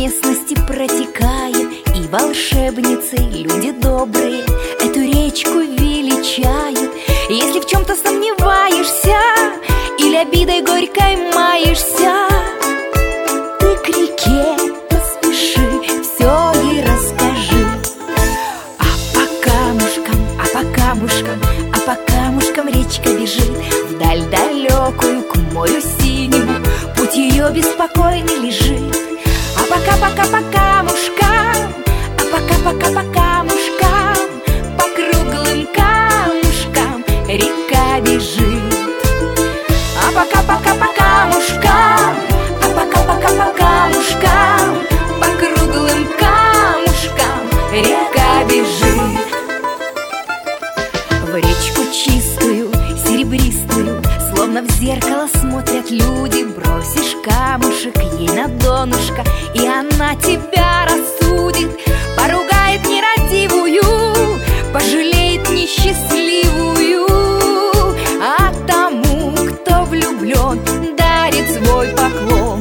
местности протекает, и волшебницы, люди добрые, эту речку величают. Если в чем-то сомневаешься или обидой горькой маешься, ты к реке поспеши, все ей расскажи. А по камушкам речка бежит вдаль далекую, к морю синему, путь ее беспокойный лежит. А пока по камушкам, по камушкам, по круглым камушкам река бежит. А пока по камушкам, по камушкам, по круглым камушкам река бежит. В речку чистую, серебристую, словно в зеркало смотрят люди. Бросишь камушек ей на донышко, и она тебя рассудит. Поругает нерадивую, пожалеет несчастливую, а тому, кто влюблен, дарит свой поклон.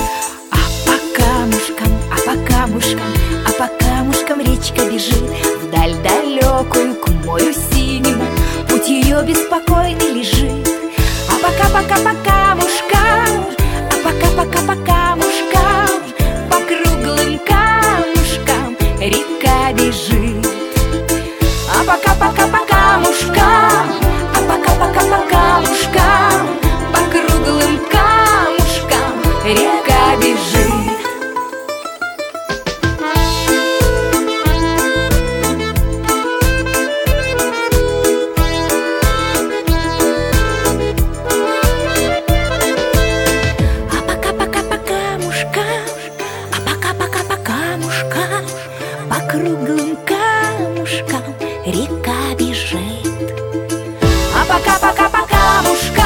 А по камушкам речка бежит вдаль далекую, к морю синему, путь ее беспокойный лежит. А пока по камушкам, по камушкам, по круглым камушкам река бежит. А пока по камушкам, по камушкам, по круглым камушкам река бежит. По круглым камушкам река бежит. А пока по камушкам.